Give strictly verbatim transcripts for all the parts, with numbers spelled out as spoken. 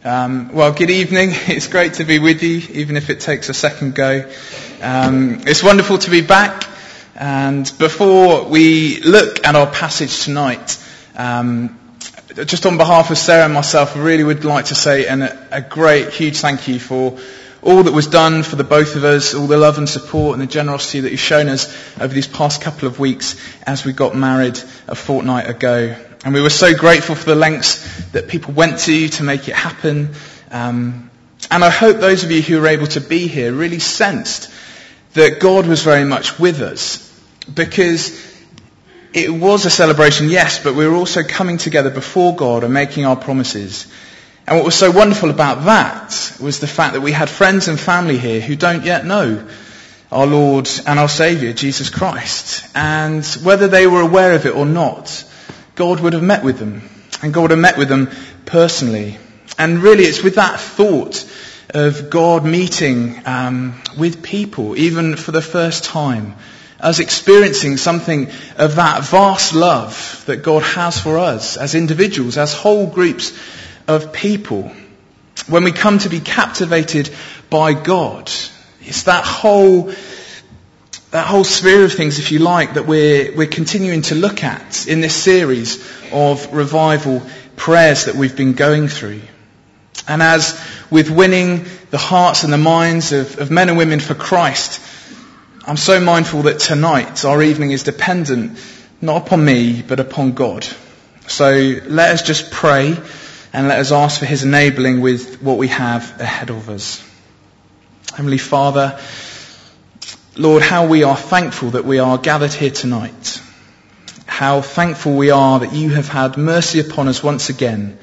Um, well, good evening. It's great to be with you, even if it takes a second go. Um, it's wonderful to be back. And before we look at our passage tonight, um, just on behalf of Sarah and myself, I really would like to say an, a great, huge thank you for all that was done for the both of us, all the love and support and the generosity that you've shown us over these past couple of weeks as we got married a fortnight ago. And we were so grateful for the lengths that people went to to make it happen. Um, and I hope those of you who were able to be here really sensed that God was very much with us, because it was a celebration, yes, but we were also coming together before God and making our promises. And what was so wonderful about that was the fact that we had friends and family here who don't yet know our Lord and our Saviour, Jesus Christ. And whether they were aware of it or not, God would have met with them, and God would have met with them personally. And really it's with that thought of God meeting um, with people, even for the first time, us experiencing something of that vast love that God has for us as individuals, as whole groups of people. When we come to be captivated by God, it's that whole that whole sphere of things, if you like, that we're we're continuing to look at in this series of revival prayers that we've been going through. And as with winning the hearts and the minds of, of men and women for Christ, I'm so mindful that tonight our evening is dependent not upon me but upon God. So let us just pray and let us ask for his enabling with what we have ahead of us. Heavenly Father, Lord, how we are thankful that we are gathered here tonight. How thankful we are that you have had mercy upon us once again.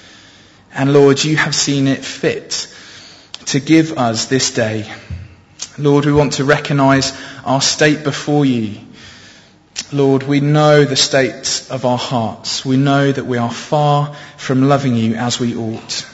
And Lord, you have seen it fit to give us this day. Lord, we want to recognise our state before you. Lord, we know the state of our hearts. We know that we are far from loving you as we ought.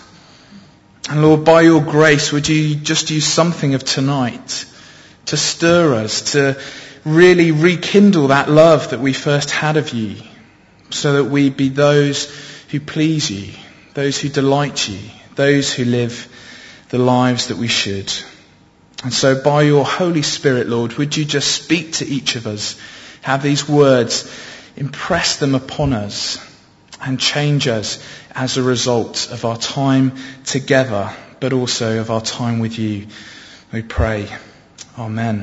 And Lord, by your grace, would you just use something of tonight to stir us, to really rekindle that love that we first had of you, so that we be those who please you, those who delight you, those who live the lives that we should. And so by your Holy Spirit, Lord, would you just speak to each of us, have these words, impress them upon us and change us as a result of our time together, but also of our time with you. We pray. Amen.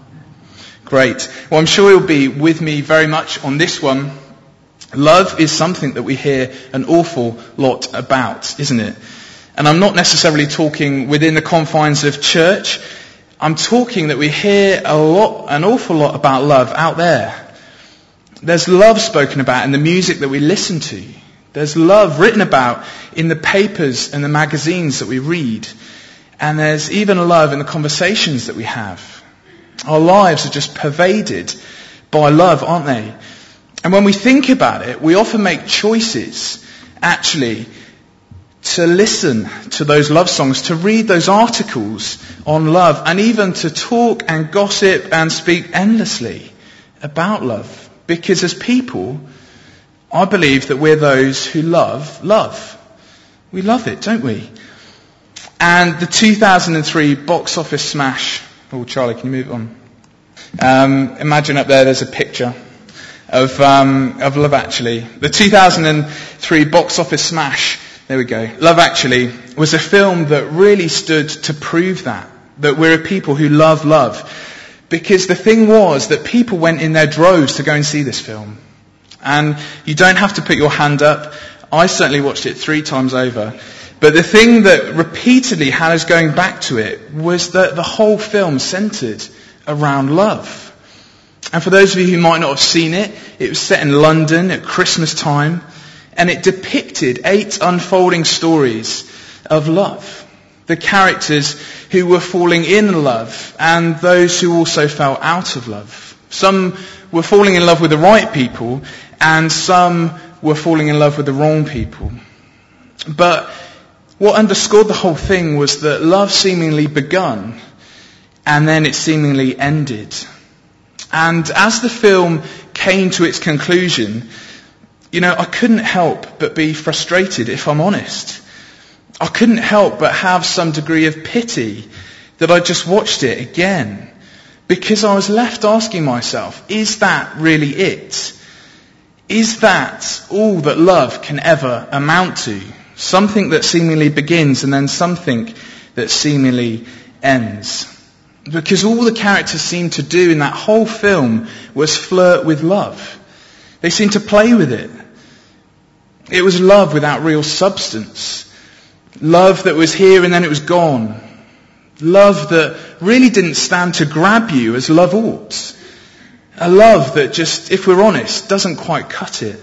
Great. Well, I'm sure you'll be with me very much on this one. Love is something that we hear an awful lot about, isn't it? And I'm not necessarily talking within the confines of church. I'm talking that we hear a lot, an awful lot about love out there. There's love spoken about in the music that we listen to. There's love written about in the papers and the magazines that we read. And there's even love in the conversations that we have. Our lives are just pervaded by love, aren't they? And when we think about it, we often make choices, actually, to listen to those love songs, to read those articles on love, and even to talk and gossip and speak endlessly about love. Because as people, I believe that we're those who love love. We love it, don't we? And the two thousand three box office smash. Oh, Charlie, can you move on? Um, imagine up there, there's a picture of um, of Love Actually. The two thousand three box office smash. There we go. Love Actually was a film that really stood to prove that that we're a people who love love. Because the thing was that people went in their droves to go and see this film. And you don't have to put your hand up. I certainly watched it three times over. But the thing that repeatedly had us going back to it was that the whole film centred around love. And for those of you who might not have seen it, it was set in London at Christmas time, and it depicted eight unfolding stories of love. The characters who were falling in love and those who also fell out of love. Some were falling in love with the right people, and some were falling in love with the wrong people. But what underscored the whole thing was that love seemingly begun and then it seemingly ended. And as the film came to its conclusion, you know, I couldn't help but be frustrated, if I'm honest. I couldn't help but have some degree of pity that I just watched it again, because I was left asking myself, is that really it? Is that all that love can ever amount to? Something that seemingly begins and then something that seemingly ends. Because all the characters seemed to do in that whole film was flirt with love. They seemed to play with it. It was love without real substance. Love that was here and then it was gone. Love that really didn't stand to grab you as love ought. A love that just, if we're honest, doesn't quite cut it.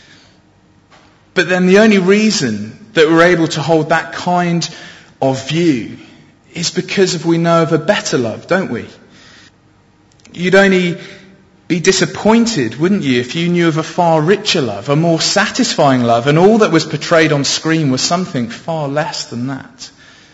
But then the only reason that we're able to hold that kind of view is because of we know of a better love, don't we? You'd only be disappointed, wouldn't you, if you knew of a far richer love, a more satisfying love, and all that was portrayed on screen was something far less than that.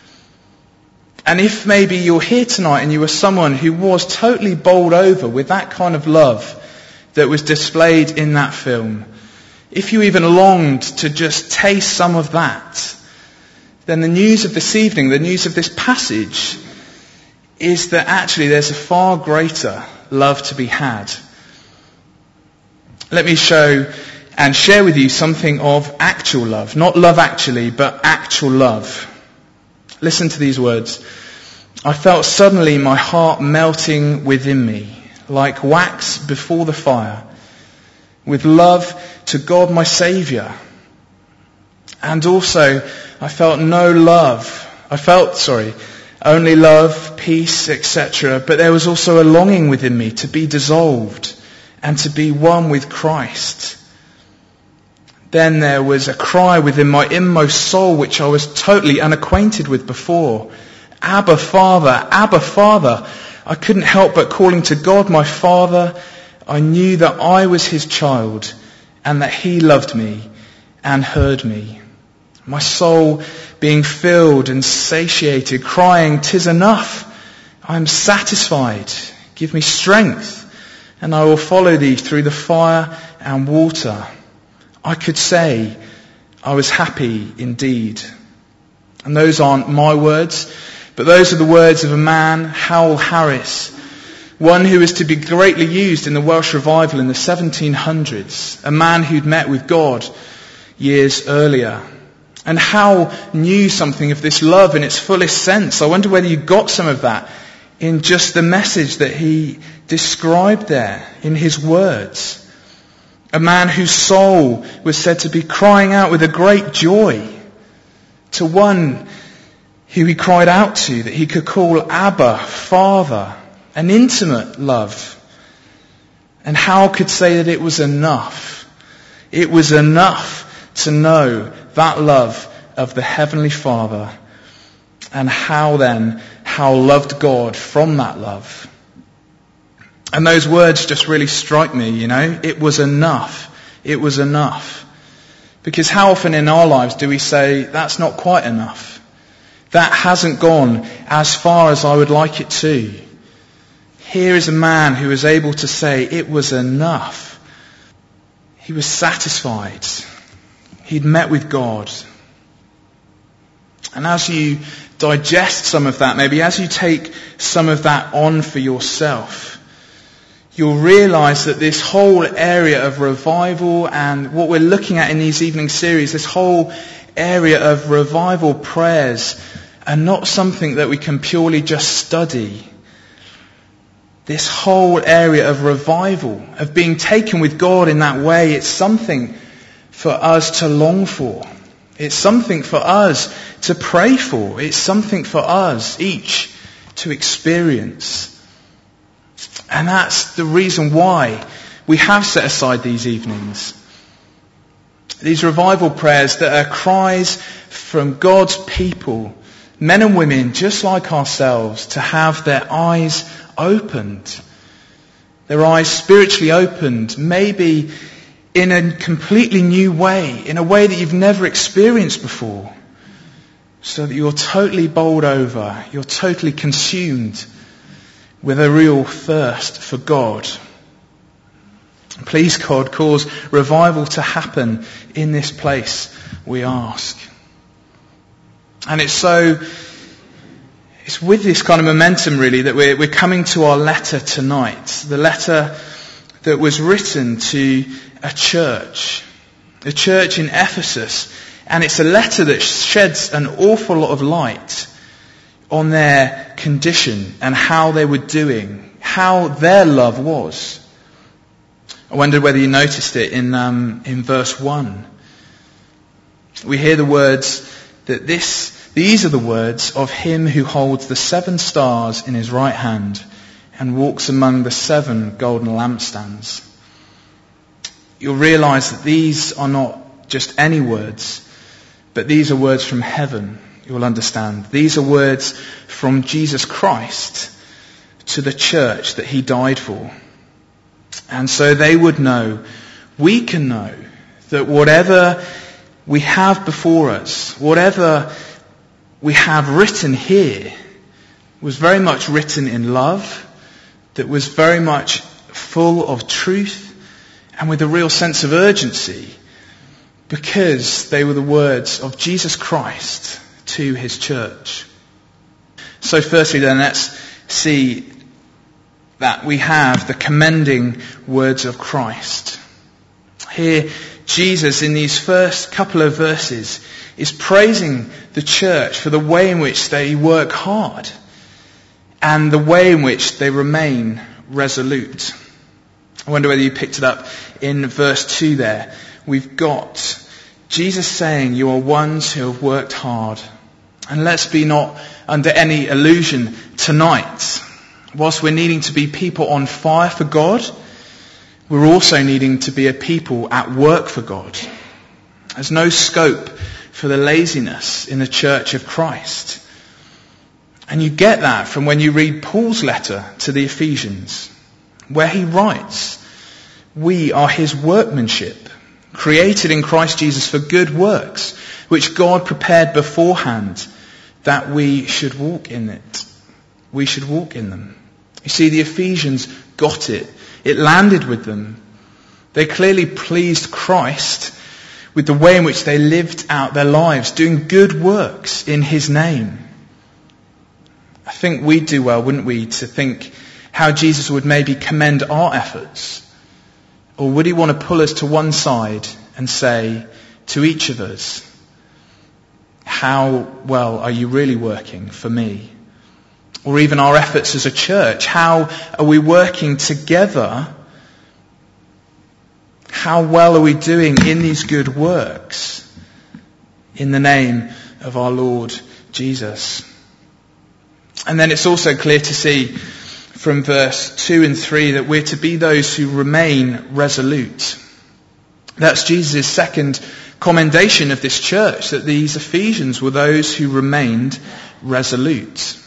And if maybe you're here tonight and you were someone who was totally bowled over with that kind of love that was displayed in that film, if you even longed to just taste some of that, then the news of this evening, the news of this passage, is that actually there's a far greater love to be had. Let me show and share with you something of actual love. Not love actually, but actual love. Listen to these words. I felt suddenly my heart melting within me, like wax before the fire, with love to God my Saviour. And also, I felt no love. I felt, sorry, only love, peace, et cetera. But there was also a longing within me to be dissolved and to be one with Christ. Then there was a cry within my inmost soul which I was totally unacquainted with before. Abba, Father, Abba, Father. I couldn't help but calling to God my Father. I knew that I was his child and that he loved me and heard me. My soul being filled and satiated, crying, "'Tis enough. I am satisfied. Give me strength, and I will follow thee through the fire and water." I could say I was happy indeed. And those aren't my words, but those are the words of a man, Howell Harris, one who is to be greatly used in the Welsh revival in the seventeen hundreds, a man who'd met with God years earlier. And Howell knew something of this love in its fullest sense. I wonder whether you got some of that in just the message that he described there in his words. A man whose soul was said to be crying out with a great joy to one who he cried out to, that he could call Abba, Father, an intimate love. And Howell could say that it was enough. It was enough to know that love of the Heavenly Father, and how then Howell loved God from that love. And those words just really strike me, you know. It was enough. It was enough. Because how often in our lives do we say, that's not quite enough? That hasn't gone as far as I would like it to. Here is a man who was able to say, it was enough. He was satisfied. He'd met with God. And as you digest some of that, maybe as you take some of that on for yourself, you'll realise that this whole area of revival and what we're looking at in these evening series, this whole area of revival prayers, are not something that we can purely just study. This whole area of revival, of being taken with God in that way, it's something for us to long for. It's something for us to pray for. It's something for us each to experience. And that's the reason why we have set aside these evenings. These revival prayers that are cries from God's people, men and women just like ourselves, to have their eyes opened. Their eyes spiritually opened, maybe in a completely new way, in a way that you've never experienced before. So that you're totally bowled over, you're totally consumed with a real thirst for God. Please, God, cause revival to happen in this place, we ask. And it's so, it's with this kind of momentum really that we're, we're coming to our letter tonight. The letter that was written to a church, a church in Ephesus. And it's a letter that sheds an awful lot of light on their condition and how they were doing, how their love was. I wondered whether you noticed it in um, in verse one. We hear the words that this, these are the words of him who holds the seven stars in his right hand and walks among the seven golden lampstands. You'll realise that these are not just any words, but these are words from heaven. You will understand. These are words from Jesus Christ to the church that he died for. And so they would know, we can know, that whatever we have before us, whatever we have written here, was very much written in love, that was very much full of truth, and with a real sense of urgency, because they were the words of Jesus Christ to his church. So firstly then, let's see that we have the commending words of Christ. Here, Jesus, in these first couple of verses, is praising the church for the way in which they work hard and the way in which they remain resolute. I wonder whether you picked it up in verse two there. We've got Jesus saying, you are ones who have worked hard. And let's be not under any illusion tonight. Whilst we're needing to be people on fire for God, we're also needing to be a people at work for God. There's no scope for the laziness in the church of Christ. And you get that from when you read Paul's letter to the Ephesians, where he writes, we are his workmanship, created in Christ Jesus for good works, which God prepared beforehand that we should walk in it. We should walk in them. You see, the Ephesians got it. It landed with them. They clearly pleased Christ with the way in which they lived out their lives, doing good works in his name. I think we'd do well, wouldn't we, to think how Jesus would maybe commend our efforts. Or would he want to pull us to one side and say to each of us, how well are you really working for me? Or even our efforts as a church, how are we working together? How well are we doing in these good works in the name of our Lord Jesus? And then it's also clear to see from verse two and three that we're to be those who remain resolute. That's Jesus' second commendation of this church, that these Ephesians were those who remained resolute.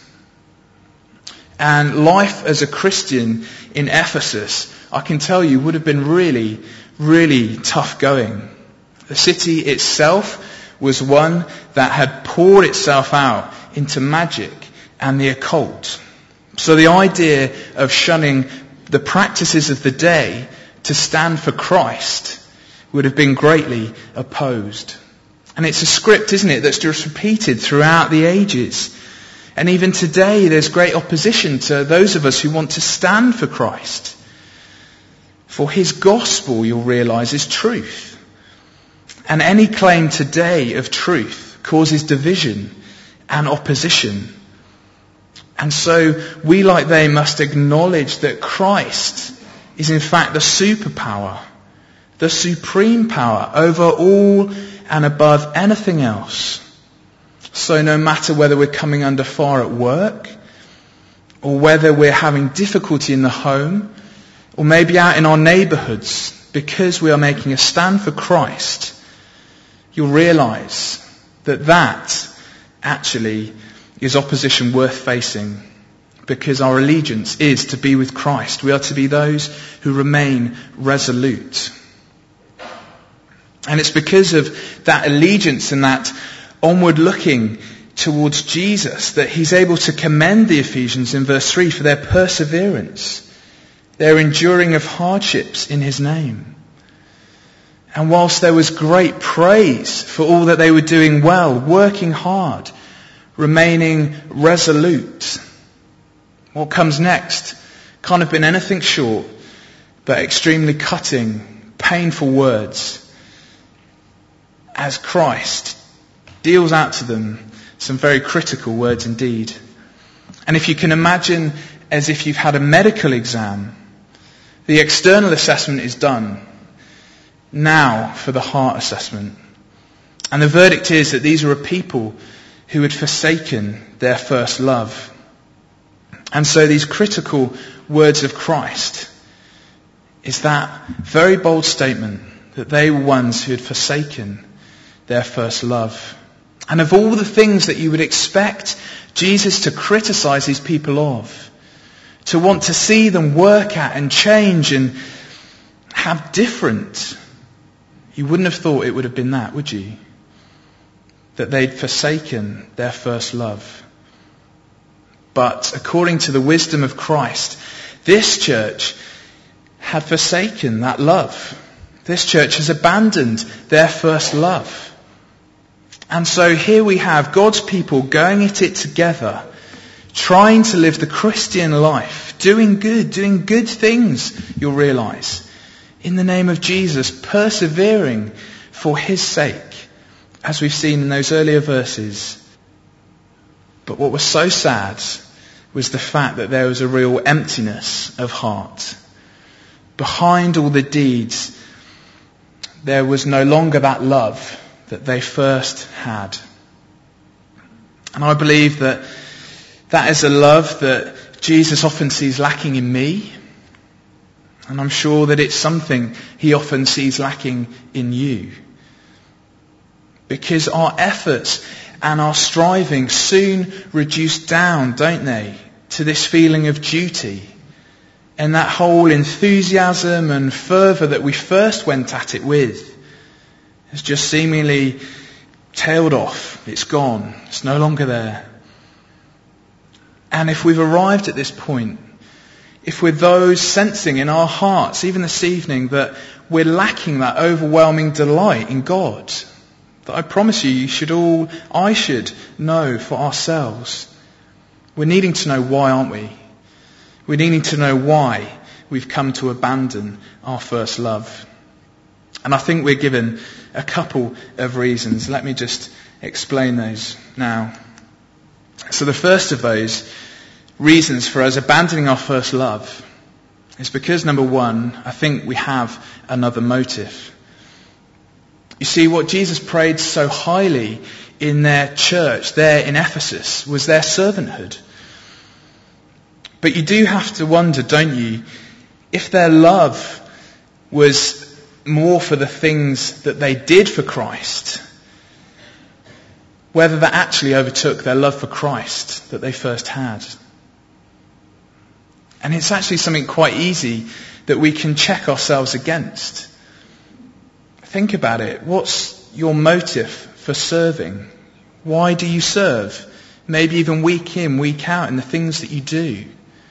And life as a Christian in Ephesus, I can tell you, would have been really, really tough going. The city itself was one that had poured itself out into magic and the occult. So the idea of shunning the practices of the day to stand for Christ would have been greatly opposed. And it's a script, isn't it, that's just repeated throughout the ages. And even today there's great opposition to those of us who want to stand for Christ. For his gospel, you'll realise, is truth. And any claim today of truth causes division and opposition. And so we, like they, must acknowledge that Christ is in fact the superpower, the supreme power over all and above anything else. So no matter whether we're coming under fire at work, or whether we're having difficulty in the home, or maybe out in our neighbourhoods, because we are making a stand for Christ, you'll realise that that actually is opposition worth facing, because our allegiance is to be with Christ. We are to be those who remain resolute. And it's because of that allegiance and that onward looking towards Jesus that he's able to commend the Ephesians in verse three for their perseverance, their enduring of hardships in his name. And whilst there was great praise for all that they were doing well, working hard, remaining resolute. What comes next can't have been anything short but extremely cutting, painful words as Christ deals out to them some very critical words indeed. And if you can imagine as if you've had a medical exam, the external assessment is done. Now for the heart assessment. And the verdict is that these are a people who had forsaken their first love. And so these critical words of Christ is that very bold statement that they were ones who had forsaken their first love. And of all the things that you would expect Jesus to criticize these people of, to want to see them work at and change and have different, you wouldn't have thought it would have been that, would you? That they'd forsaken their first love. But according to the wisdom of Christ, this church had forsaken that love. This church has abandoned their first love. And so here we have God's people going at it together, trying to live the Christian life, doing good, doing good things, you'll realise, in the name of Jesus, persevering for his sake, as we've seen in those earlier verses. But what was so sad was the fact that there was a real emptiness of heart. Behind all the deeds, there was no longer that love that they first had. And I believe that that is a love that Jesus often sees lacking in me. And I'm sure that it's something he often sees lacking in you. Because our efforts and our striving soon reduce down, don't they, to this feeling of duty. And that whole enthusiasm and fervour that we first went at it with has just seemingly tailed off. It's gone. It's no longer there. And if we've arrived at this point, if we're those sensing in our hearts, even this evening, that we're lacking that overwhelming delight in God, that I promise you, you should all, I should know for ourselves. We're needing to know why, aren't we? We're needing to know why we've come to abandon our first love. And I think we're given a couple of reasons. Let me just explain those now. So the first of those reasons for us abandoning our first love is because, number one, I think we have another motive. You see, what Jesus prayed so highly in their church there in Ephesus was their servanthood. But you do have to wonder, don't you, if their love was more for the things that they did for Christ, whether that actually overtook their love for Christ that they first had. And it's actually something quite easy that we can check ourselves against. Think about it. What's your motive for serving? Why do you serve? Maybe even week in, week out in the things that you do.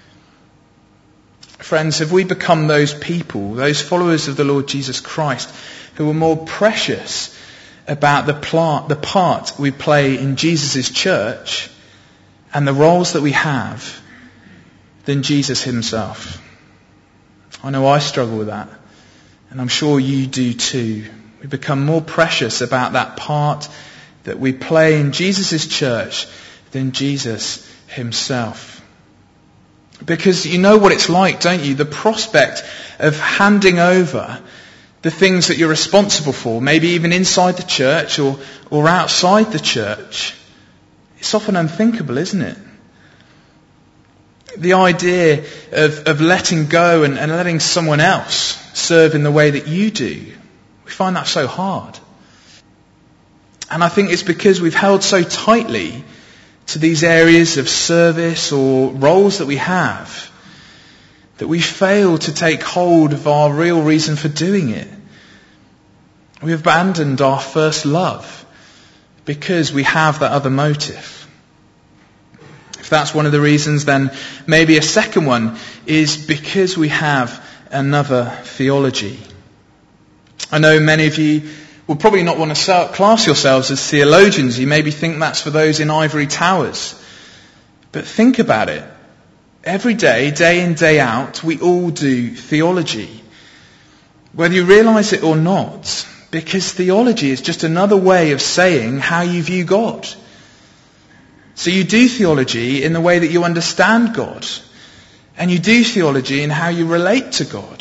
Friends, have we become those people, those followers of the Lord Jesus Christ, who are more precious about the, pla- the part we play in Jesus' church and the roles that we have than Jesus himself? I know I struggle with that, and I'm sure you do too. We become more precious about that part that we play in Jesus' church than Jesus himself. Because you know what it's like, don't you? The prospect of handing over the things that you're responsible for, maybe even inside the church or, or outside the church, it's often unthinkable, isn't it? The idea of, of letting go and, and letting someone else serve in the way that you do, we find that so hard. And I think it's because we've held so tightly to these areas of service or roles that we have that we fail to take hold of our real reason for doing it. We've abandoned our first love because we have that other motive. If that's one of the reasons, then maybe a second one is because we have another theology. I know many of you will probably not want to class yourselves as theologians. You maybe think that's for those in ivory towers. But think about it. Every day, day in, day out, we all do theology. Whether you realise it or not, because theology is just another way of saying how you view God. So you do theology in the way that you understand God. And you do theology in how you relate to God.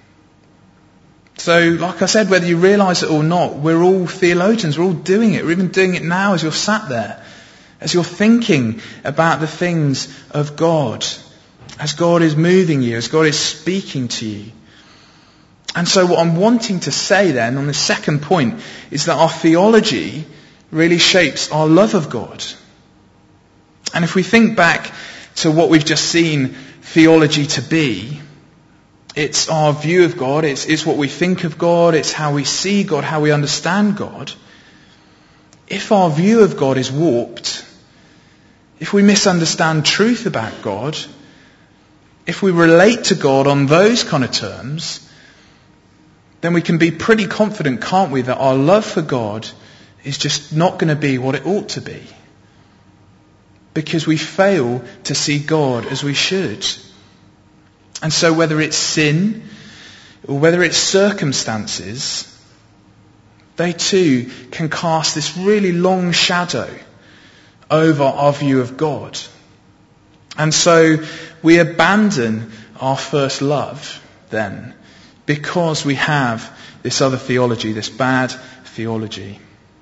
So, like I said, whether you realise it or not, we're all theologians. We're all doing it. We're even doing it now as you're sat there. As you're thinking about the things of God. As God is moving you. As God is speaking to you. And so what I'm wanting to say then on the second point is that our theology really shapes our love of God. And if we think back to what we've just seen theology to be, it's our view of God, it's, it's what we think of God, it's how we see God, how we understand God. If our view of God is warped, if we misunderstand truth about God, if we relate to God on those kind of terms, then we can be pretty confident, can't we, that our love for God is just not going to be what it ought to be. Because we fail to see God as we should. And so whether it's sin or whether it's circumstances, they too can cast this really long shadow over our view of God. And so we abandon our first love then because we have this other theology, this bad theology.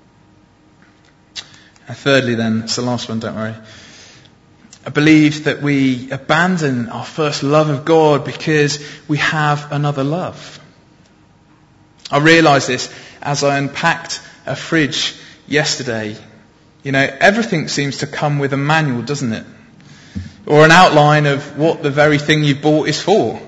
And thirdly then, it's the last one, don't worry. I believe that we abandon our first love of God because we have another love. I realised this as I unpacked a fridge yesterday. You know, everything seems to come with a manual, doesn't it? Or an outline of what the very thing you bought is for.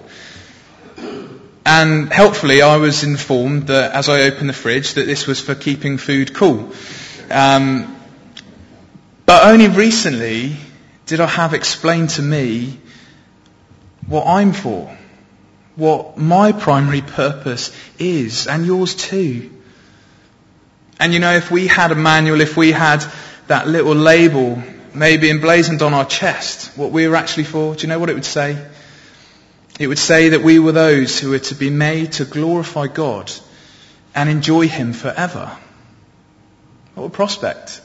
And helpfully I was informed that as I opened the fridge that this was for keeping food cool. Um, but only recently did I have explained to me what I'm for, what my primary purpose is, and yours too. And you know, if we had a manual, if we had that little label maybe emblazoned on our chest, what we were actually for, do you know what it would say? It would say that we were those who were to be made to glorify God and enjoy Him forever. What a prospect.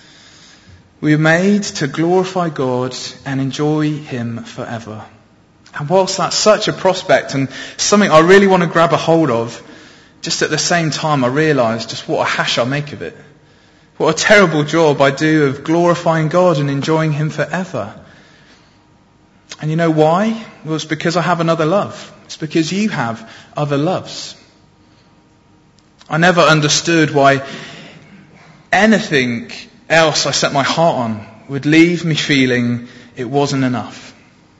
We were made to glorify God and enjoy Him forever. And whilst that's such a prospect and something I really want to grab a hold of, just at the same time I realise just what a hash I make of it. What a terrible job I do of glorifying God and enjoying Him forever. And you know why? Well, it's because I have another love. It's because you have other loves. I never understood why anything else I set my heart on would leave me feeling it wasn't enough.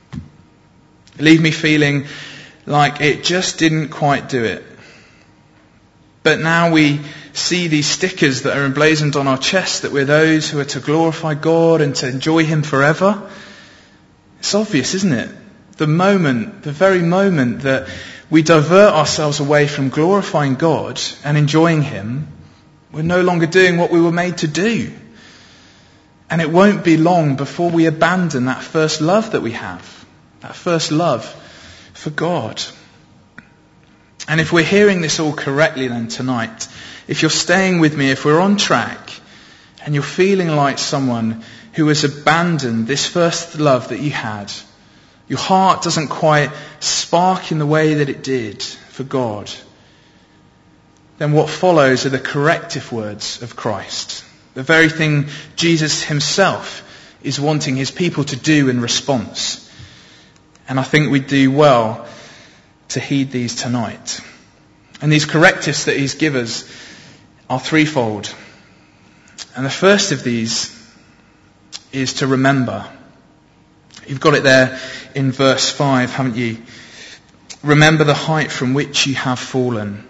Leave me feeling like it just didn't quite do it. But now we see these stickers that are emblazoned on our chest that we're those who are to glorify God and to enjoy Him forever. It's obvious, isn't it? The moment, the very moment that we divert ourselves away from glorifying God and enjoying Him, we're no longer doing what we were made to do. And it won't be long before we abandon that first love that we have. That first love for God. And if we're hearing this all correctly then tonight, if you're staying with me, if we're on track, and you're feeling like someone who has abandoned this first love that you had, your heart doesn't quite spark in the way that it did for God, then what follows are the corrective words of Christ. The very thing Jesus Himself is wanting His people to do in response. And I think we do well to heed these tonight. And these correctives that He's given us are threefold. And the first of these is to remember. You've got it there in verse five, haven't you? Remember the height from which you have fallen.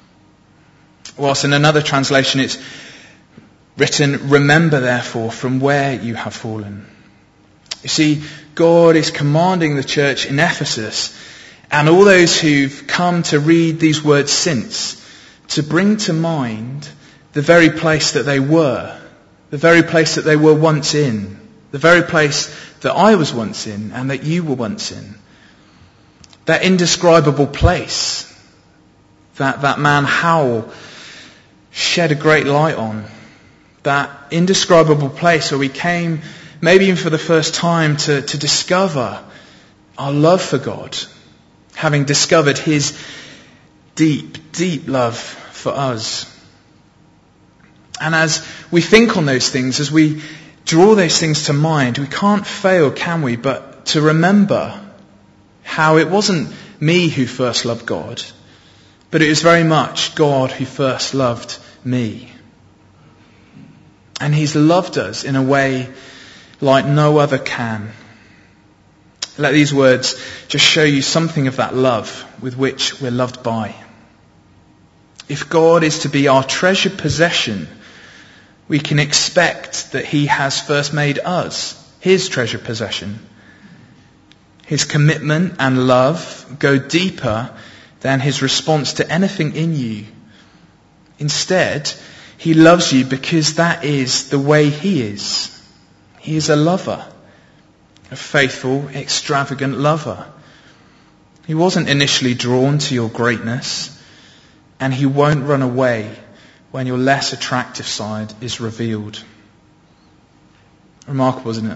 Whilst in another translation it's written, remember therefore from where you have fallen. You see, God is commanding the church in Ephesus and all those who've come to read these words since to bring to mind the very place that they were, the very place that they were once in, the very place that I was once in and that you were once in. That indescribable place that that man Howell shed a great light on. That indescribable place where we came, maybe even for the first time, to, to discover our love for God, having discovered his deep, deep love for us. And as we think on those things, as we draw those things to mind, we can't fail, can we, but to remember how it wasn't me who first loved God, but it was very much God who first loved me. And he's loved us in a way like no other can. Let these words just show you something of that love with which we're loved by. If God is to be our treasured possession, we can expect that he has first made us his treasured possession. His commitment and love go deeper than his response to anything in you. Instead, he loves you because that is the way he is. He is a lover, a faithful, extravagant lover. He wasn't initially drawn to your greatness, and he won't run away when your less attractive side is revealed. Remarkable, isn't it?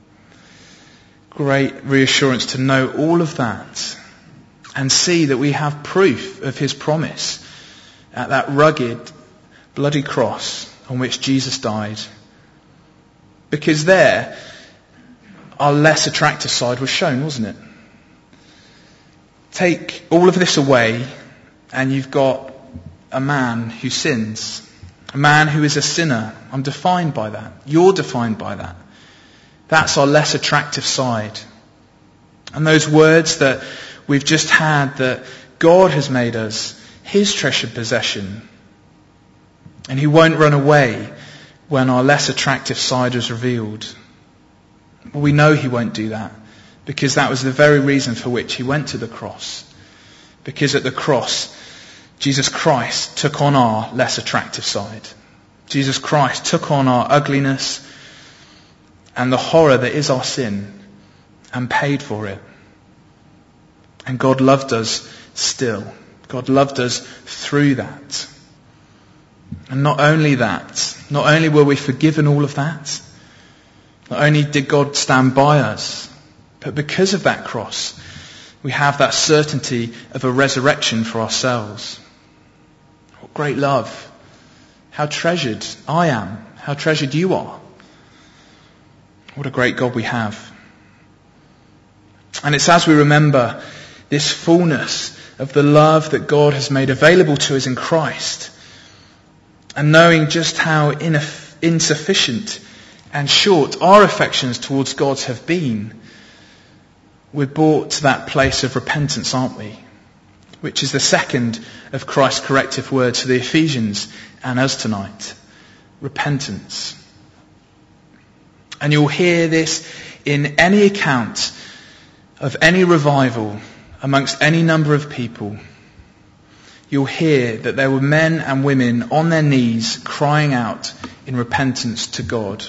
Great reassurance to know all of that and see that we have proof of his promise at that rugged, bloody cross on which Jesus died. Because there, our less attractive side was shown, wasn't it? Take all of this away and you've got a man who sins. A man who is a sinner. I'm defined by that. You're defined by that. That's our less attractive side. And those words that we've just had, that God has made us his treasured possession. And he won't run away when our less attractive side is revealed. Well, we know he won't do that because that was the very reason for which he went to the cross. Because at the cross, Jesus Christ took on our less attractive side. Jesus Christ took on our ugliness and the horror that is our sin and paid for it. And God loved us still. God loved us through that. And not only that, not only were we forgiven all of that, not only did God stand by us, but because of that cross, we have that certainty of a resurrection for ourselves. What great love. How treasured I am. How treasured you are. What a great God we have. And it's as we remember this fullness of the love that God has made available to us in Christ, and knowing just how ineff- insufficient and short our affections towards God have been, we're brought to that place of repentance, aren't we? Which is the second of Christ's corrective words to the Ephesians and us tonight. Repentance. And you'll hear this in any account of any revival amongst any number of people. You'll hear that there were men and women on their knees crying out in repentance to God.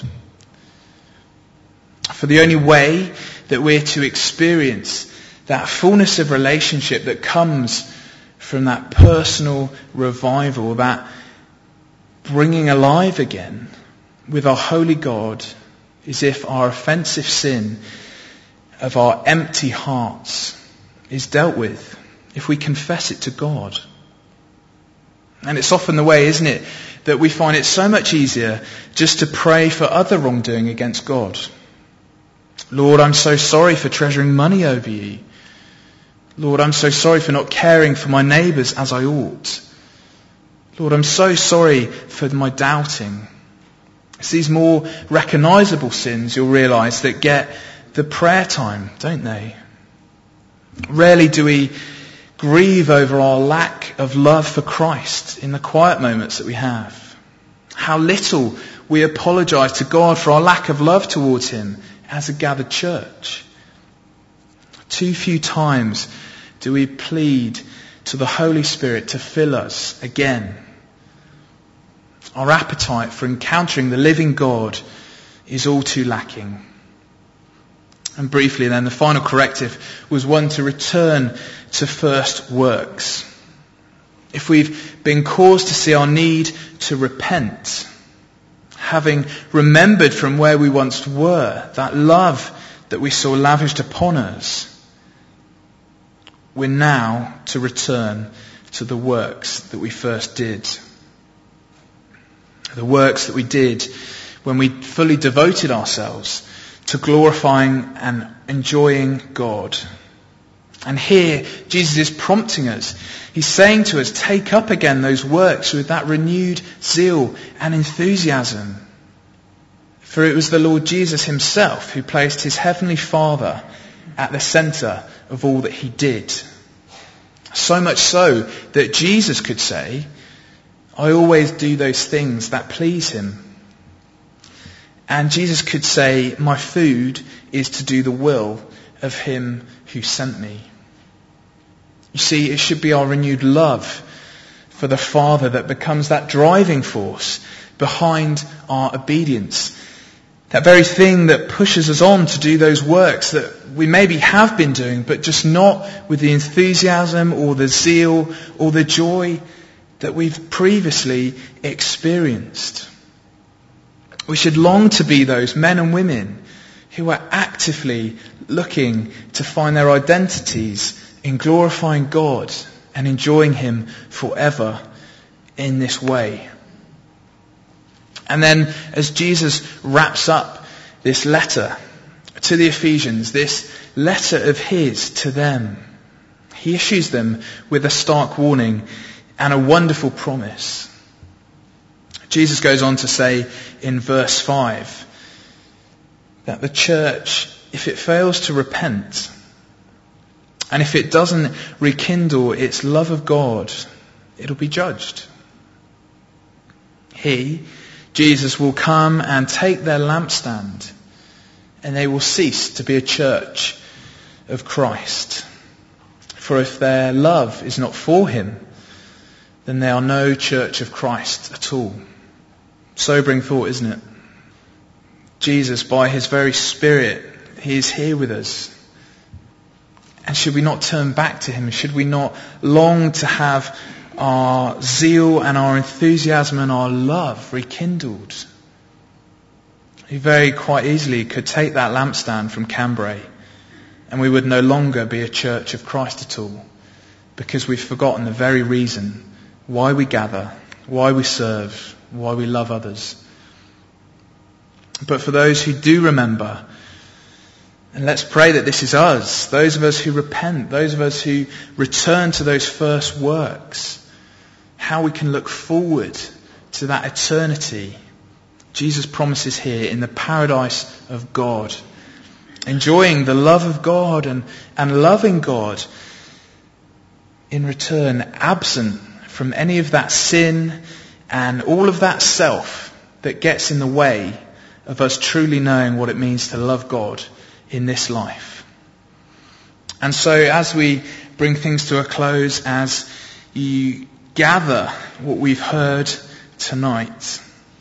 For the only way that we're to experience that fullness of relationship that comes from that personal revival, that bringing alive again with our holy God, is if our offensive sin of our empty hearts is dealt with, if we confess it to God. And it's often the way, isn't it, that we find it so much easier just to pray for other wrongdoing against God. Lord, I'm so sorry for treasuring money over you. Lord, I'm so sorry for not caring for my neighbours as I ought. Lord, I'm so sorry for my doubting. It's these more recognisable sins, you'll realise, that get the prayer time, don't they? Rarely do we grieve over our lack of love for Christ in the quiet moments that we have. How little we apologise to God for our lack of love towards him as a gathered church. Too few times do we plead to the Holy Spirit to fill us again. Our appetite for encountering the living God is all too lacking. And briefly then, the final corrective was one to return to first works. If we've been caused to see our need to repent, having remembered from where we once were, that love that we saw lavished upon us, we're now to return to the works that we first did. The works that we did when we fully devoted ourselves to glorifying and enjoying God. And here, Jesus is prompting us. He's saying to us, take up again those works with that renewed zeal and enthusiasm. For it was the Lord Jesus himself who placed his heavenly Father at the centre of all that he did. So much so that Jesus could say, I always do those things that please him. And Jesus could say, my food is to do the will of him who sent me. You see, it should be our renewed love for the Father that becomes that driving force behind our obedience. That very thing that pushes us on to do those works that we maybe have been doing, but just not with the enthusiasm or the zeal or the joy that we've previously experienced. We should long to be those men and women who are actively looking to find their identities in glorifying God and enjoying him forever in this way. And then as Jesus wraps up this letter to the Ephesians, this letter of his to them, he issues them with a stark warning and a wonderful promise. Jesus goes on to say in verse five that the church, if it fails to repent, and if it doesn't rekindle its love of God, it'll be judged. He, Jesus, will come and take their lampstand, and they will cease to be a church of Christ. For if their love is not for him, then they are no church of Christ at all. Sobering thought, isn't it? Jesus, by his very Spirit, he is here with us. And should we not turn back to him? Should we not long to have our zeal and our enthusiasm and our love rekindled? He very quite easily could take that lampstand from Cambrai and we would no longer be a church of Christ at all, because we've forgotten the very reason why we gather, why we serve, why we love others. But for those who do remember, and let's pray that this is us, those of us who repent, those of us who return to those first works, how we can look forward to that eternity Jesus promises here in the paradise of God, enjoying the love of God and, and loving God in return, absent from any of that sin and all of that self that gets in the way of us truly knowing what it means to love God in this life. And so as we bring things to a close, as you gather what we've heard tonight,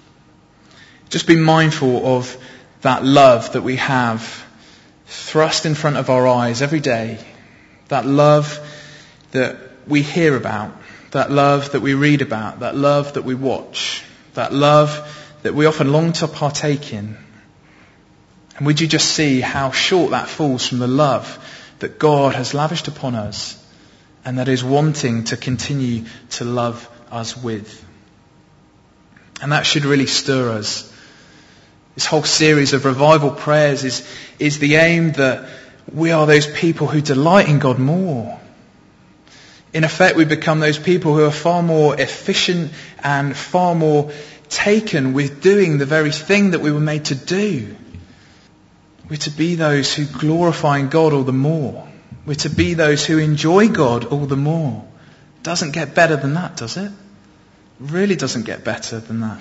just be mindful of that love that we have thrust in front of our eyes every day. That love that we hear about, that love that we read about, that love that we watch, that love that we often long to partake in. And would you just see how short that falls from the love that God has lavished upon us and that is wanting to continue to love us with. And that should really stir us. This whole series of revival prayers is, is the aim that we are those people who delight in God more. In effect, we become those people who are far more efficient and far more taken with doing the very thing that we were made to do. We're to be those who glorify God all the more. We're to be those who enjoy God all the more. Doesn't get better than that, does it? Really doesn't get better than that.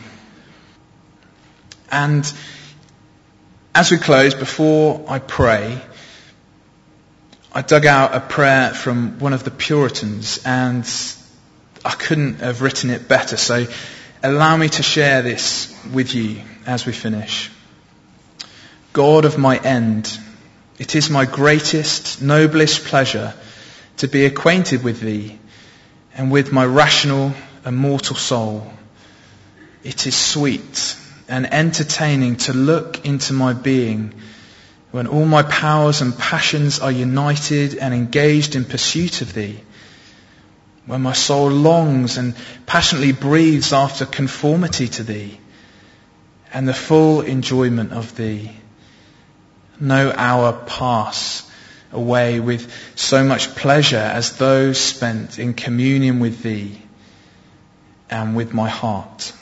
And as we close, before I pray, I dug out a prayer from one of the Puritans, and I couldn't have written it better. So allow me to share this with you as we finish. God of my end, it is my greatest, noblest pleasure to be acquainted with thee and with my rational and mortal soul. It is sweet and entertaining to look into my being when all my powers and passions are united and engaged in pursuit of thee, when my soul longs and passionately breathes after conformity to thee and the full enjoyment of thee. No hour pass away with so much pleasure as those spent in communion with thee and with my heart.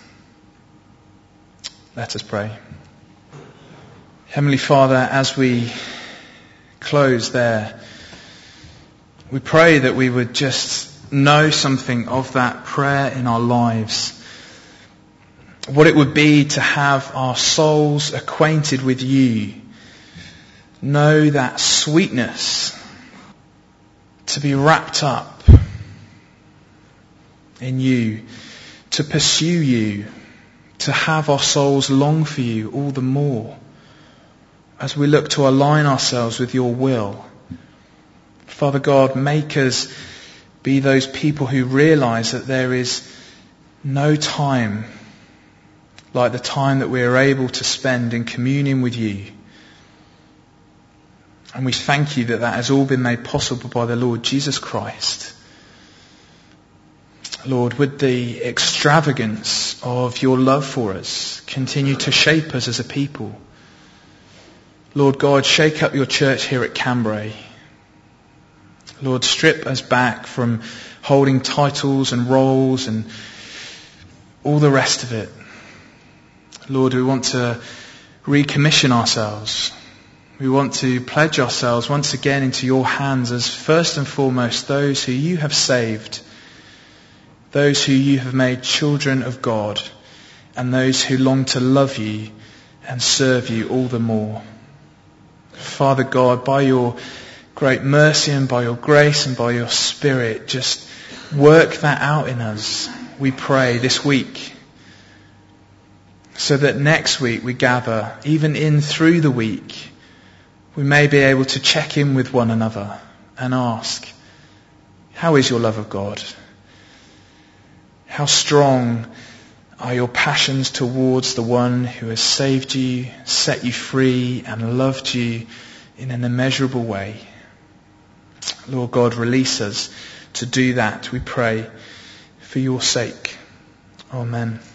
Let us pray. Heavenly Father, as we close there, we pray that we would just know something of that prayer in our lives. What it would be to have our souls acquainted with you. Know that sweetness, to be wrapped up in you, to pursue you, to have our souls long for you all the more as we look to align ourselves with your will. Father God, make us be those people who realize that there is no time like the time that we are able to spend in communion with you. And we thank you that that has all been made possible by the Lord Jesus Christ. Lord, would the extravagance of your love for us continue to shape us as a people. Lord God, shake up your church here at Cambrai. Lord, strip us back from holding titles and roles and all the rest of it. Lord, we want to recommission ourselves. We want to pledge ourselves once again into your hands as first and foremost those who you have saved, those who you have made children of God, and those who long to love you and serve you all the more. Father God, by your great mercy and by your grace and by your Spirit, just work that out in us, we pray, this week, so that next week we gather, even in through the week, we may be able to check in with one another and ask, how is your love of God? How strong are your passions towards the one who has saved you, set you free, and loved you in an immeasurable way? Lord God, release us to do that, we pray, for your sake. Amen.